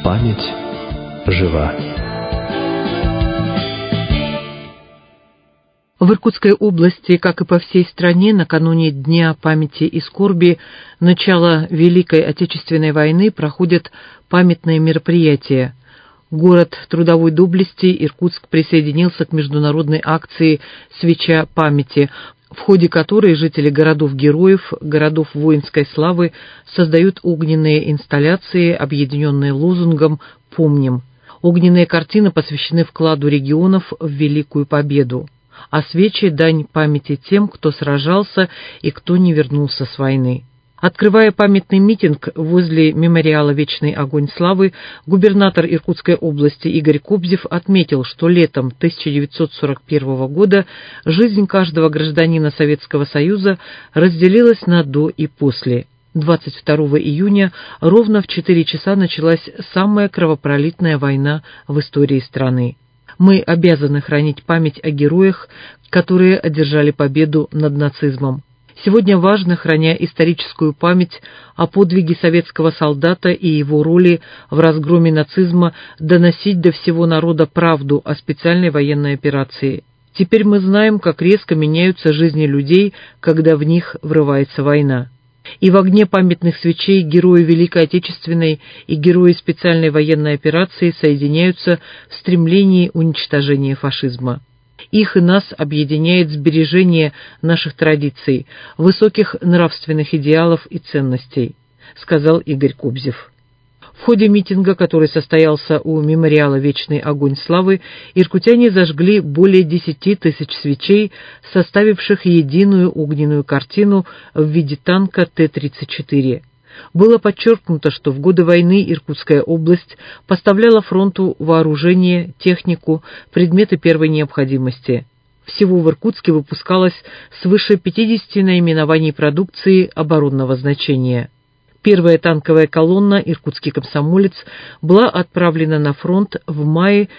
Память жива. В Иркутской области, как и по всей стране, накануне Дня памяти и скорби начала Великой Отечественной войны проходят памятные мероприятия. Город трудовой доблести Иркутск присоединился к международной акции «Свеча памяти», в ходе которой жители городов-героев, городов воинской славы создают огненные инсталляции, объединенные лозунгом «Помним». Огненные картины посвящены вкладу регионов в Великую Победу, а свечи – дань памяти тем, кто сражался и кто не вернулся с войны. Открывая памятный митинг возле мемориала «Вечный огонь славы», губернатор Иркутской области Игорь Кобзев отметил, что летом 1941 года жизнь каждого гражданина Советского Союза разделилась на «до» и «после». 22 июня ровно в 4 часа началась самая кровопролитная война в истории страны. Мы обязаны хранить память о героях, которые одержали победу над нацизмом. Сегодня важно, храня историческую память о подвиге советского солдата и его роли в разгроме нацизма, доносить до всего народа правду о специальной военной операции. Теперь мы знаем, как резко меняются жизни людей, когда в них врывается война. И в огне памятных свечей герои Великой Отечественной и герои специальной военной операции соединяются в стремлении уничтожения фашизма. Их и нас объединяет сбережение наших традиций, высоких нравственных идеалов и ценностей, сказал Игорь Кобзев. В ходе митинга, который состоялся у мемориала «Вечный огонь славы», иркутяне зажгли более 10 тысяч свечей, составивших единую огненную картину в виде танка Т-34. Было подчеркнуто, что в годы войны Иркутская область поставляла фронту вооружение, технику, предметы первой необходимости. Всего в Иркутске выпускалось свыше 50 наименований продукции оборонного значения. Первая танковая колонна «Иркутский комсомолец» была отправлена на фронт в мае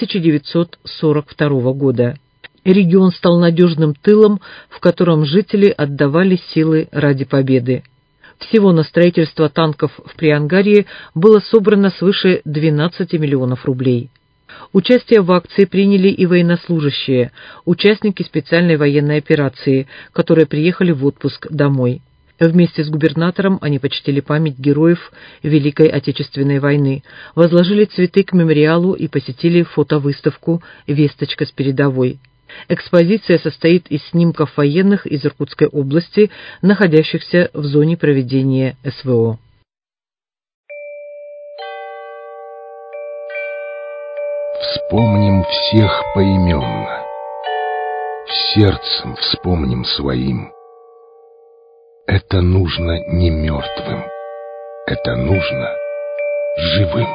1942 года. Регион стал надежным тылом, в котором жители отдавали силы ради победы. Всего на строительство танков в Приангарье было собрано свыше 12 миллионов рублей. Участие в акции приняли и военнослужащие, участники специальной военной операции, которые приехали в отпуск домой. Вместе с губернатором они почтили память героев Великой Отечественной войны, возложили цветы к мемориалу и посетили фотовыставку «Весточка с передовой». Экспозиция состоит из снимков военных из Иркутской области, находящихся в зоне проведения СВО. Вспомним всех поименно, сердцем вспомним своим. Это нужно не мертвым, это нужно живым.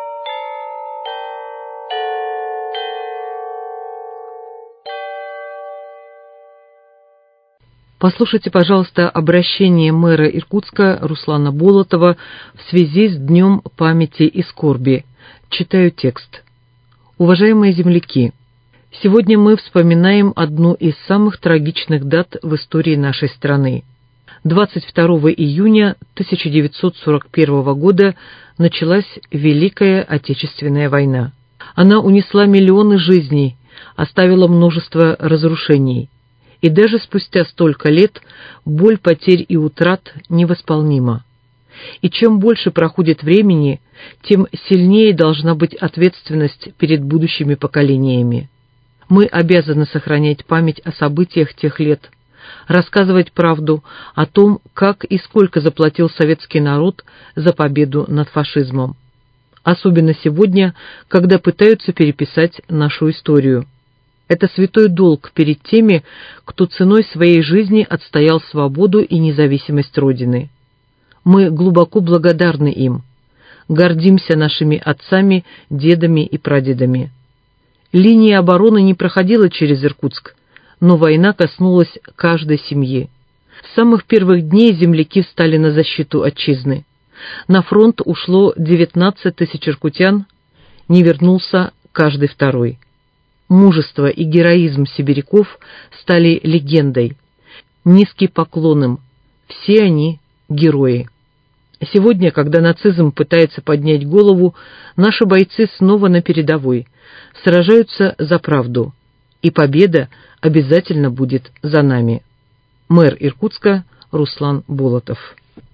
Послушайте, пожалуйста, обращение мэра Иркутска Руслана Болотова в связи с Днем памяти и скорби. Читаю текст. Уважаемые земляки, сегодня мы вспоминаем одну из самых трагичных дат в истории нашей страны. 22 июня 1941 года началась Великая Отечественная война. Она унесла миллионы жизней, оставила множество разрушений. И даже спустя столько лет боль потерь и утрат невосполнима. И чем больше проходит времени, тем сильнее должна быть ответственность перед будущими поколениями. Мы обязаны сохранять память о событиях тех лет, рассказывать правду о том, как и сколько заплатил советский народ за победу над фашизмом. Особенно сегодня, когда пытаются переписать нашу историю. Это святой долг перед теми, кто ценой своей жизни отстоял свободу и независимость Родины. Мы глубоко благодарны им, гордимся нашими отцами, дедами и прадедами. Линия обороны не проходила через Иркутск, но война коснулась каждой семьи. С самых первых дней земляки встали на защиту отчизны. На фронт ушло 19 тысяч иркутян, не вернулся каждый второй. Мужество и героизм сибиряков стали легендой. Низкий поклон им. Все они герои. Сегодня, когда нацизм пытается поднять голову, наши бойцы снова на передовой, сражаются за правду, и победа обязательно будет за нами. Мэр Иркутска Руслан Болотов.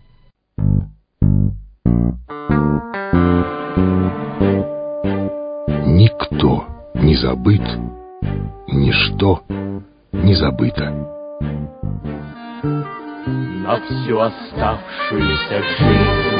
Никто не забыт, ничто не забыто. На всю оставшуюся жизнь